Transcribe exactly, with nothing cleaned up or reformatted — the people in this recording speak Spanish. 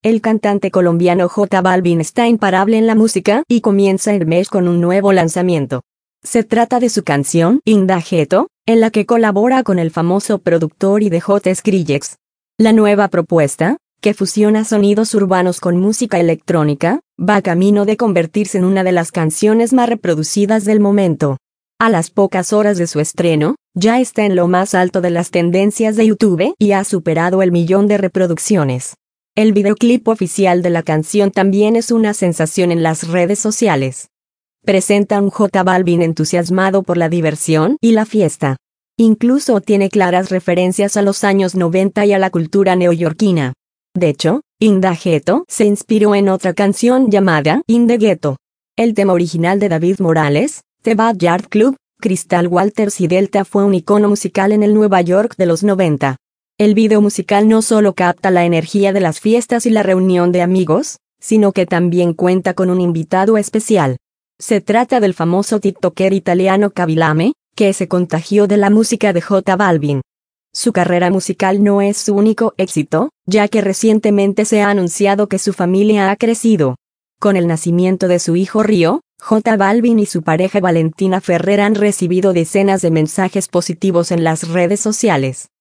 El cantante colombiano J Balvin está imparable en la música y comienza el mes con un nuevo lanzamiento. Se trata de su canción Indagueto, en la que colabora con el famoso productor y D J Skrillex. La nueva propuesta, que fusiona sonidos urbanos con música electrónica, va camino de convertirse en una de las canciones más reproducidas del momento. A las pocas horas de su estreno, ya está en lo más alto de las tendencias de YouTube y ha superado el millón de reproducciones. El videoclip oficial de la canción también es una sensación en las redes sociales. Presenta a un J Balvin entusiasmado por la diversión y la fiesta. Incluso tiene claras referencias a los años noventa y a la cultura neoyorquina. De hecho, Indagueto se inspiró en otra canción llamada In the Ghetto. El tema original de David Morales, The Backyard Club, Crystal Waters y Delta fue un icono musical en el Nueva York de los noventa. El video musical no solo capta la energía de las fiestas y la reunión de amigos, sino que también cuenta con un invitado especial. Se trata del famoso tiktoker italiano Kavilame, que se contagió de la música de J Balvin. Su carrera musical no es su único éxito, ya que recientemente se ha anunciado que su familia ha crecido. Con el nacimiento de su hijo Río, J Balvin y su pareja Valentina Ferrer han recibido decenas de mensajes positivos en las redes sociales.